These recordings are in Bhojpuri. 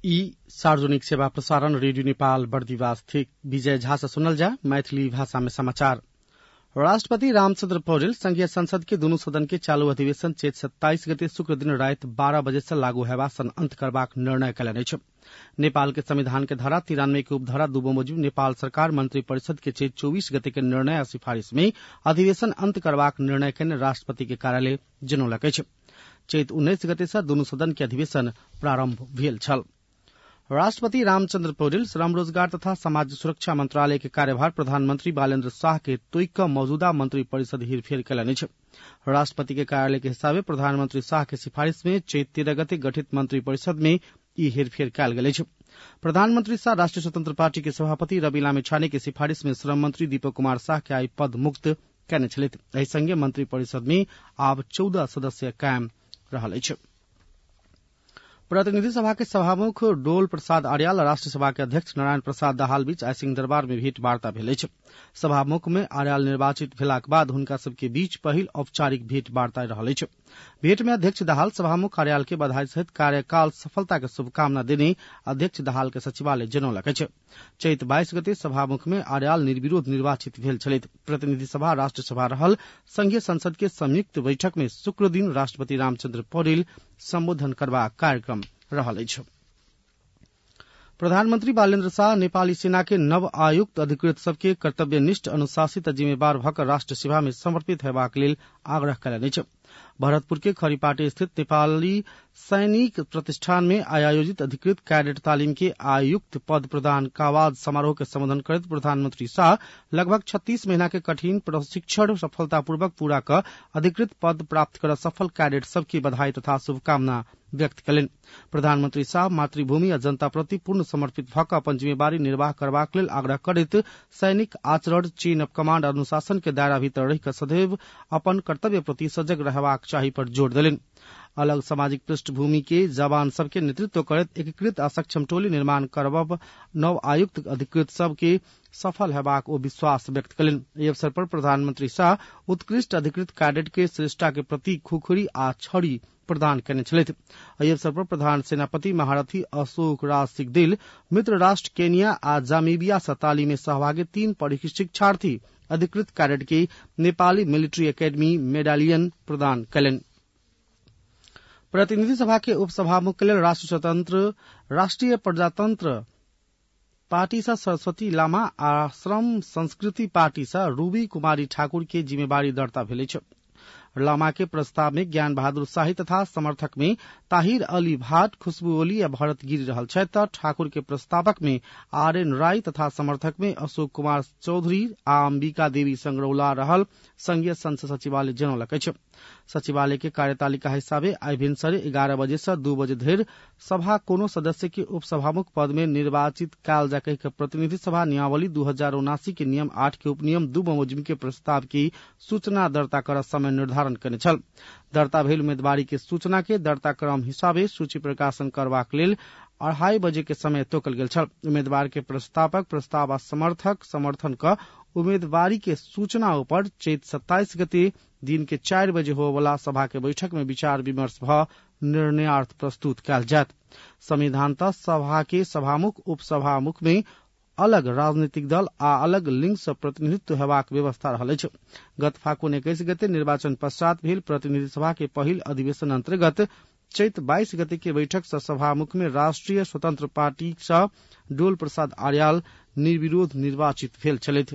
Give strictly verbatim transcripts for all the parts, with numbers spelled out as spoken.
ई सार्वजनिक सेवा प्रसारण रेडियो नेपाल बर्दिवास थी विजय झा से सुनल जा मैथिली भाषा में समाचार। राष्ट्रपति रामचंद्र पौडेल संघीय संसद के दुनू सदन के चालू अधिवेशन चेत सत्ताईस गते शुक्र दिन रात बारह बजे से लागू हेबा सन अंत करबाक निर्णय कयलनि अछि। नेपाल के संविधान के धारा तिरानवे के उपधारा दू बमोजिब नेपाल सरकार मंत्री परिषद के चेत चौबीस गते के निर्णय आ सिफारिश में अधिवेशन अंत करबाक निर्णय कयने राष्ट्रपति के कार्यालय जनौलक अछि। चेत उन्नैस गते से दुनू सदन के अधिवेशन प्रारंभ भेल छल। राष्ट्रपति रामचंद्र पौडेल श्रम रोजगार तथा समाज सुरक्षा मंत्रालय के कार्यभार प्रधानमंत्री बालेन्द्र शाह के तोइक मौजूदा मंत्री परिषद हेरफेर कयलनि अछि। राष्ट्रपति के कार्यालय के हिसाबे प्रधानमंत्री शाह के सिफारिश में चेत तेरह गते गठित मंत्री परिषद में ई हेरफेर कयल गेल अछि। प्रधानमंत्री शाह राष्ट्रीय स्वतंत्र पार्टी के सभापति रवि लामिछाने के सिफारिश में श्रम मंत्री दीपक कुमार शाह के आई पद मुक्त कयने छलथि। एहि संगे मंत्री परिषद में आब चौदह सदस्य कायम रहल अछि। प्रतिनिधि सभा के सभामुख डोल प्रसाद आर्याल राष्ट्रीय सभा के अध्यक्ष नारायण प्रसाद दाहाल बीच आई सिंहदरबार में भेंट वार्ता भेल अछि। सभामुख में आर्याल निर्वाचित भेलाक बाद हुनका सबके बीच पहिल औपचारिक भेंट वार्ता रहल अछि। भेंट में अध्यक्ष दाहाल सभामुख आर्याल के बधाई सहित कार्यकाल सफलता के शुभकामना देने अध्यक्ष दाहाल के सचिवालय जनौलक अछि। चैत बाईस गते सभामुख में आर्याल निर्विरोध निर्वाचित भेल छलथि। प्रतिनिधि सभा राष्ट्र सभा रहल संघीय संसद के संयुक्त बैठक में शुक्र दिन राष्ट्रपति रामचंद्र पौडेल संबोधन करबाक कार्यक्रम रहल अछि। प्रधानमंत्री बालेन्द्र शाह नेपाली सेना के नव आयुक्त अधिकृत सबके कर्तव्यनिष्ठ अनुशासित आ जिम्मेवार भकर राष्ट्र सेवा में समर्पित हेबाक लेल आग्रह कयलनि अछि। भरतपुर के खरीपाटी स्थित नेपाली सैनिक प्रतिष्ठान में आयोजित अधिकृत कैडेट तालीम के आयुक्त पद प्रदान कावाज समारोह के संबोधन करते प्रधानमंत्री शाह लगभग छत्तीस महीना के कठिन प्रशिक्षण सफलतापूर्वक पूरा कर अधिकृत पद प्राप्त कर सफल कैडेट सबके बधाई तथा शुभकामना व्यक्त कयलनि। प्रधानमंत्री शाह मातृभूमि आ जनता प्रति पूर्ण समर्पित भऽ कऽ अपन जिम्मेवारी निर्वाह करबाक लेल आग्रह करैत सैनिक आचरण चेन ऑफ कमांड अनुशासन के दायरा भीतर रहि कऽ सदैव अपन कर्तव्य प्रति सजग रहबाक चाही पर जोर देलनि। अलग सामाजिक पृष्ठभूमि के जवान सबके नेतृत्व करैत एकीकृत आ सक्षम टोली निर्माण करब नव आयुक्त अधिकृत सबके सफल हेबाक ओ विश्वास व्यक्त कयलनि। एहि अवसर पर प्रधानमंत्री शाह उत्कृष्ट अधिकृत कैडेट के श्रेष्ठता के प्रतीक खुखरी आ छड़ी प्रदान करने छलथि। एहि अवसर पर प्रधान सेनापति महारथी अशोक राज सिंहदेल मित्र राष्ट्र केनिया आ जामीबिया से तालीम में सहभागी तीन प्रशिक्षार्थी अधिकृत कैडेट के नेपाली मिलिट्री एकेडमी मेडालियन प्रदान कयलनि। प्रतिनिधि सभा के उपसभामुख के लेल राष्ट्र स्वतंत्र राष्ट्रीय प्रजातंत्र पार्टी से सरस्वती लामा आ श्रम संस्कृति पार्टी से रूबी कुमारी ठाकुर के जिम्मेवारी दर्ता भेल अछि। लामा के प्रस्ताव में ज्ञान बहादुर शाही तथा समर्थक में ताहिर अली भाट खुशबू ओली आ भरत गिरी रहल छथि तऽ ठाकुर के प्रस्तावक में आर एन राय तथा समर्थक में अशोक कुमार चौधरी आ अंबिका देवी संगरौला रहल संघीय संसद सचिवालय जनौलक अछि। सचिवालय के कार्यतालिका हिसाबे आई भिनसरे ग्यारह बजे से दू बजे धरि सभा कोनो सदस्य के उपसभामुख पद में निर्वाचित कयल जा कहि प्रतिनिधि सभा नियमावली दू हजार उनासी के नियम आठ के उपनियम दू बमोजिम के प्रस्ताव की सूचना दर्ता कर समय निर्धारण करने छल। दर्ता भेल उम्मीदवारी के सूचना के दर्ता क्रम हिसाबे सूची प्रकाशन करबाक लेल अढ़ाई बजे के समय तोकल गेल छल। उम्मीदवार के प्रस्तावक प्रस्ताव आ समर्थक समर्थन क उम्मीदवारी के सूचना ऊपर चैत सत्ताईस गते दिन के चार बजे हो वाला सभा के बैठक में विचार विमर्श भ निर्णयार्थ प्रस्तुत कयल जायत। संविधानतः सभा के सभामुख उपसभामुख में अलग राजनीतिक दल आ अलग लिंग से प्रतिनिधित्व हेबाक व्यवस्था रहल अछि। गत फागुन इक्कीस गते निर्वाचन पश्चात भेल प्रतिनिधि सभा के पहिल अधिवेशन अंतर्गत चैत बाईस गते के बैठक से सभामुख में राष्ट्रीय स्वतंत्र पार्टी से डोल प्रसाद आर्याल निर्विरोध निर्वाचित भेल छलथि।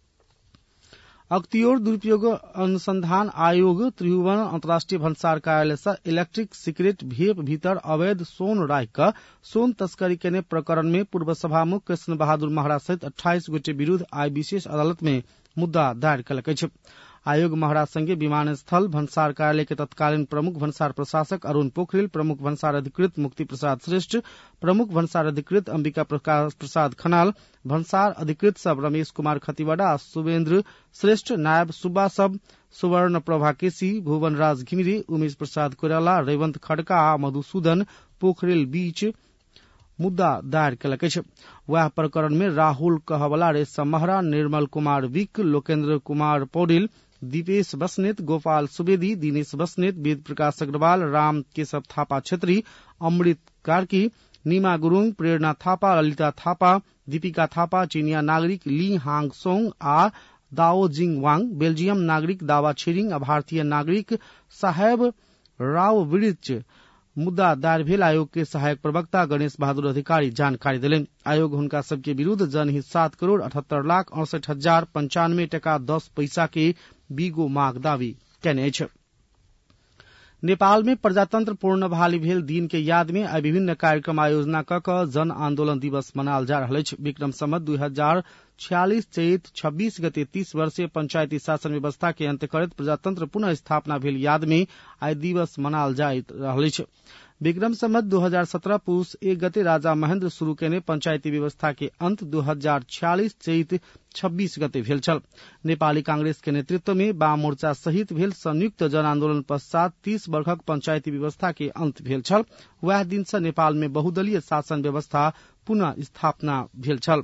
अख्तियार दुरुपयोग अनुसंधान आयोग त्रिभुवन अंतर्राष्ट्रीय भंसार कार्यालय से इलेक्ट्रिक सिगरेट भेप भीतर अवैध सोन राखि क सोन तस्करी केने प्रकरण में पूर्व सभामुख कृष्ण बहादुर महरा सहित अट्ठाईस गोटे विरूद्ध आई विशेष अदालत में मुद्दा दायर कयलक अछि। आयोग महरा संगे विमानस्थल भंसार कार्यालय के तत्कालीन प्रमुख भंसार प्रशासक अरुण पोखरेल, प्रमुख भंसार अधिकृत मुक्ति प्रसाद श्रेष्ठ, प्रमुख भंसार अधिकृत अंबिका प्रसाद खनाल, भंसार अधिकृत सब रमेश कुमार खतिवड़ा आ शुभेन्द्र श्रेष्ठ, नायब सुब्बा सब सुवर्ण प्रभा केसी, भुवन राज घिमिरे, उमेश प्रसाद कोइराला, रेवंत खड़का आ मधुसूदन पोखरेल बीच मुद्दा दायर कयलक अछि। वह प्रकरण में राहुल कहवला, रेशम महरा, निर्मल कुमार विक, लोकेन्द्र कुमार पौडेल, दीपेश बस्नेत, गोपाल सुवेदी, दिनेश बस्नेत, वेद प्रकाश अग्रवाल, राम केशव थापा छेत्री, अमृत कार्की, नीमा गुरुङ, प्रेरणा थापा, ललिता थापा, दीपिका थापा, चीनिया नागरिक ली हाङसोङ आ दाओ जिङ वाङ, बेल्जियम नागरिक दावा छिरिङ आ भारतीय नागरिक साहेब राव विरिच मुद्दा दायर भेल आयोग के सहायक प्रवक्ता गणेश बहादुर अधिकारी जानकारी दिलेन। आयोग हुनका सबके विरुद्ध जनहित सात करोड़ अठहत्तर लाख अड़सठ हजार पंचानवे टका दस पैसा के बीगो माग दावी कयने अछि। नेपाल में प्रजातंत्र पूर्ण बहाली भेल दिन के याद में आई विभिन्न कार्यक्रम आयोजना क क जन आंदोलन दिवस मनाल जा रहल अछि। विक्रम संवत दू हजार छियालीस चैत छब्बीस गते तीस वर्षीय पंचायती शासन व्यवस्था के अंत्य करत प्रजातंत्र पुनः स्थापना भेल याद में आई दिवस मनाल जा रहल अछि। विक्रम संवत दू हजार सत्रह पुष एक गते राजा महेंद्र शुरू केने पंचायती व्यवस्था के अंत दू हजार छियालीस चैत छब्बीस गते भेल छल। नेपाली कांग्रेस के नेतृत्व में वाम मोर्चा सहित भेल संयुक्त जन आंदोलन पश्चात तीस वर्षक पंचायती व्यवस्था के अंत भेल छल। वह दिन से नेपाल में बहुदलीय शासन व्यवस्था पुनः स्थापना भेल छल।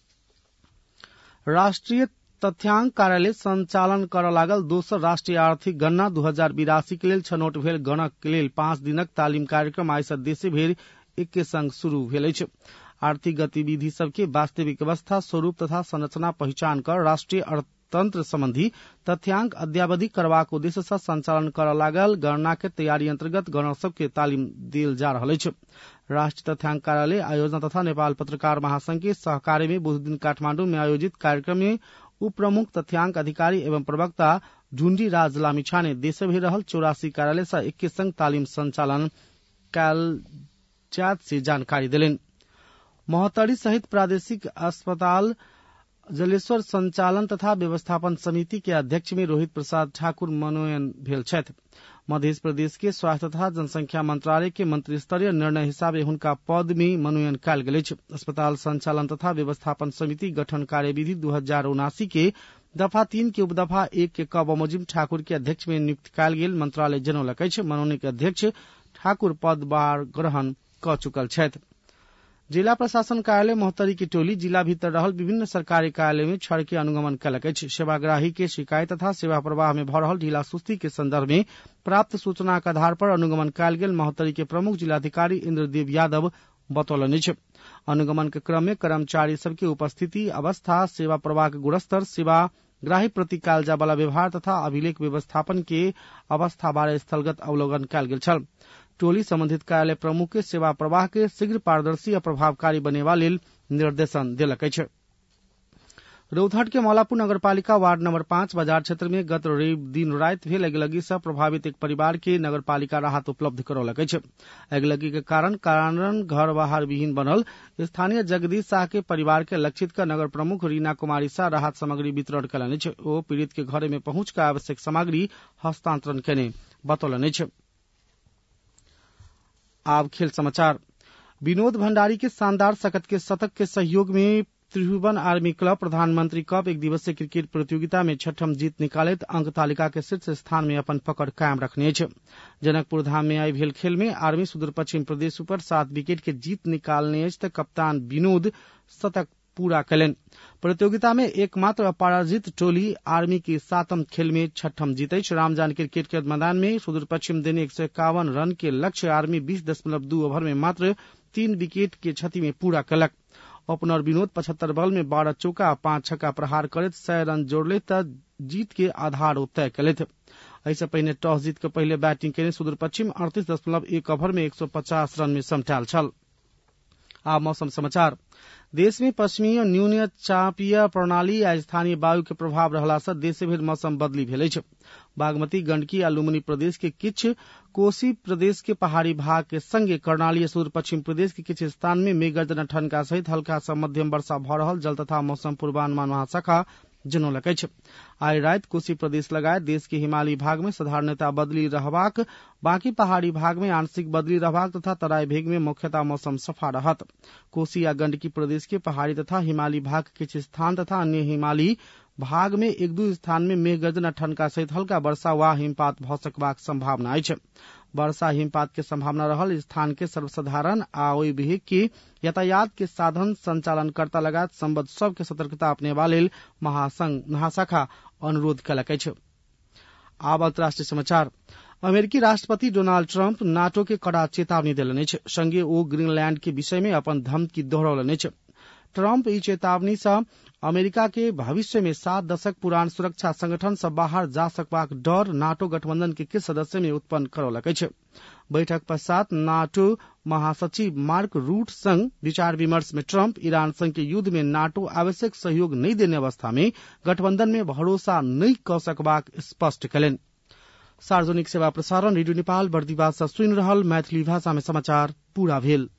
राष्ट्रीय तथ्यांक कार्यालय संचालन कर लागल दोसर राष्ट्रीय आर्थिक गणना दू हजार बिरासी के लेल छनौट भेल गणक के लेल पांच दिनक तालीम कार्यक्रम आइ सँ देशे भरि एके संग शुरू भेल अछि। आर्थिक गतिविधि सबके वास्तविक अवस्था, स्वरूप तथा संरचना पहचान कर राष्ट्रीय अर्थतंत्र संबंधी तथ्यांक अद्यावधि करबाक उद्देश्य सँ संचालन कर लागल गणना के तैयारी अंतर्गत गणक सबके तालीम देल जा रहल अछि। राष्ट्रीय तथ्यांक कार्यालय आयोजना तथा नेपाल पत्रकार महासंघ के सहकार्य में बुध दिन काठमांडू में आयोजित कार्यक्रम में उप प्रमुख तथ्यांक अधिकारी एवं प्रवक्ता झुंडी राज लामिछाने देश भरि रहल चौरासी कार्यालय से एके संग तालीम संचालन कयल जायत से जानकारी दिलेन। महोत्तरी सहित प्रादेशिक अस्पताल जलेश्वर संचालन तथा व्यवस्थापन समिति के अध्यक्ष में रोहित प्रसाद ठाकुर मनोनयन भेल छथि। मध्य प्रदेश के स्वास्थ्य तथा जनसंख्या मंत्रालय के मंत्री स्तरीय निर्णय हिसाबे हुनका पद में मनोनयन कयल गेल अछि। अस्पताल संचालन तथा व्यवस्थापन समिति गठन कार्यविधि दू हजार उनासी के दफा तीन के उपदफा एक के क बमोजिम ठाकुर के अध्यक्ष में नियुक्त कयल गेल मंत्रालय जनौलक अछि। मनोनयन के अध्यक्ष ठाकुर पदभार ग्रहण क चुकल छथि। जिला प्रशासन कार्यालय महोत्तरी की टोली जिला भीतर रहल विभिन्न सरकारी कार्यालय में छड़ के अनुगमन कयलक अछि। सेवाग्राही के शिकायत तथा सेवा प्रवाह में भ रहल ढीला सुस्ती के संदर्भ में प्राप्त सूचना के आधार पर अनुगमन कयल गेल महोत्तरी के प्रमुख जिलाधिकारी इंद्रदेव यादव बतौलन अछि। अनुगमन के क्रम में कर्मचारी सबके उपस्थिति, अवस्था, सेवा प्रवाह के गुणस्तर, सेवाग्राही प्रति कयल जाय वाला व्यवहार तथा अभिलेख व्यवस्थापन के अवस्था बारे स्थलगत अवलोकन कयल गेल छल। टोली संबंधित कार्यालय प्रमुख के सेवा प्रवाह के शीघ्र पारदर्शी और प्रभावकारी बनेवा लेल निर्देशन देलक अछि। रौतहट के मौलापुर नगरपालिका वार्ड नंबर पांच बाजार क्षेत्र में गत दिन राति भेल अगिलगी से प्रभावित एक परिवार के नगरपालिका राहत उपलब्ध करौलक अछि। अगिलगी के कारण कारण घर बाहर विहीन बनल स्थानीय जगदीश शाह के परिवार के लक्षित कर नगर प्रमुख रीना कुमारी शाह राहत सामग्री वितरण कयलनि अछि। ओ पीड़ित के घर में पहुंच कर आवश्यक सामग्री हस्तांतरण केने बतौलनि अछि। अब खेल समाचार। विनोद भंडारी के शानदार सकत के शतक के सहयोग में त्रिभुवन आर्मी क्लब प्रधानमंत्री कप एक दिवसीय क्रिकेट प्रतियोगिता में छठम जीत निकालैत अंक तालिका के शीर्ष स्थान में अपन पकड़ कायम रखने अछि। जनकपुर धाम में आई भेल खेल में आर्मी सुदूर पश्चिम प्रदेश पर सात विकेट के जीत निकालने अछि त कप्तान विनोद शतक पूरा कयलनि। प्रतियोगिता में एकमात्र अपराजित टोली आर्मी की सातम खेल में छठम जीत अछि। रामजानकी क्रिकेट मैदान में सुदूर पश्चिम दिन एक सौ इक्यावन रन के लक्ष्य आर्मी बीस दशमलव दू ओवर में मात्र तीन विकेट के क्षति में पूरा कयलक। ओपनर विनोद पचहत्तर बॉल में बारह चौका पांच छक्का प्रहार करैत सय रन जोड़ले त जीत के आधार तय कयलथि। एहिसँ पहिने टॉस जीत के पहिले बैटिंग केने सुदूर पश्चिम अड़तीस दशमलव एक ओवर में एक सौ पचास रन में समटायल छल। आब मौसम समाचार। देश में पश्चिमी न्यून चापीय प्रणाली आ स्थानीय वायु के प्रभाव रहला से देश भरि मौसम बदली भेल अछि। बागमती, गंडकी आ लुम्बिनी प्रदेश के किछु, कोसी प्रदेश के पहाड़ी भाग के संगे कर्णाली सुदूर पश्चिम प्रदेश के किछु स्थान में मेघगर्जना ठनका सहित हल्का से मध्यम वर्षा भ रहल जल तथा मौसम पूर्वानुमान महाशाखा जनौलक अछि। आइ राति कोसी प्रदेश लगायत देश के हिमालयी भाग में साधारणतः बदली रहबाक, बाकी पहाड़ी भाग में आंशिक बदली रहबाक तथा तराई भेग में मुख्यतः मौसम सफा रहत। कोसी या गंडकी प्रदेश के पहाड़ी तथा हिमालयी भाग के किछु स्थान तथा अन्य हिमालयी भाग में एक दू स्थान में मेघगर्जना ठनका सहित हल्का वर्षा वा हिमपात भ सकबाक संभावना अछि। वर्षा हिमपात के संभावना रहल स्थान के सर्वसाधारण आ ओहि भेग के यातायात के साधन संचालनकर्ता लगायत संबद्ध सब के सतर्कता अपनेबा लेल महासंघ महाशाखा अनुरोध कयलक अछि। आब अंतर्राष्ट्रीय समाचार। अमेरिकी राष्ट्रपति डोनाल्ड ट्रम्प नाटो के कड़ा चेतावनी देलनि अछि, संगे ओ ग्रीनलैंड के विषय में अपन धमकी दोहरौलनि अछि। ट्रम्प ई चेतावनी से अमेरिका के भविष्य में सात दशक पुरान सुरक्षा संगठन से बाहर जा सकबाक डर नाटो गठबंधन के किछु सदस्य में उत्पन्न करौलक अछि। बैठक पश्चात नाटो महासचिव मार्क रूट संग विचार विमर्श में ट्रम्प ईरान संग के युद्ध में नाटो आवश्यक सहयोग नहीं देने अवस्था में गठबंधन में भरोसा नहीं क सकबाक स्पष्ट कयलनि। सार्वजनिक सेवा प्रसारण रेडियो नेपाल बर्दिवास से सुनि रहल मैथिली भाषा में समाचार पूरा भेल।